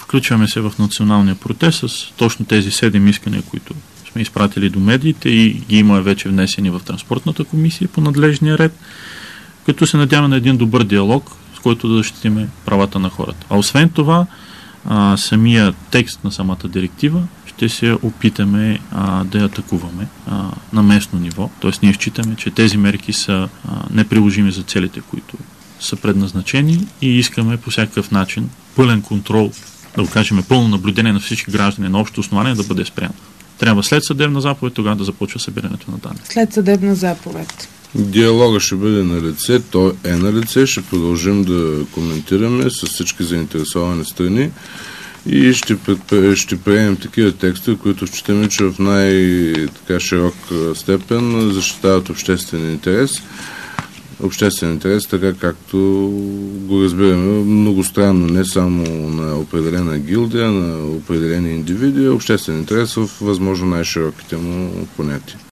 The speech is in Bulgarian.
Включваме се в националния протест с точно тези 7 искания, които сме изпратили до медиите и ги има вече внесени в Транспортната комисия по надлежния ред, като се надяваме на един добър диалог, с който да защитиме правата на хората. А освен това, самия текст на самата директива ще се опитаме да я атакуваме на местно ниво. Тоест ние считаме, че тези мерки са неприложими за целите, които са предназначени и искаме по всякакъв начин пълен контрол, да го кажем пълно наблюдение на всички граждани на общо основание да бъде спрян. Трябва след съдебна заповед тогава да започва събирането на данни. След съдебна заповед. Диалога ще бъде на лице, той е на лице, ще продължим да коментираме с всички заинтересовани страни и ще приемем такива текстове, които считаме, че в най-широк степен защитават обществен интерес. Обществен интерес, така както го разбираме многостранно, не само на определена гилдия, на определени индивиди, обществен интерес в възможно най-широките му понятия.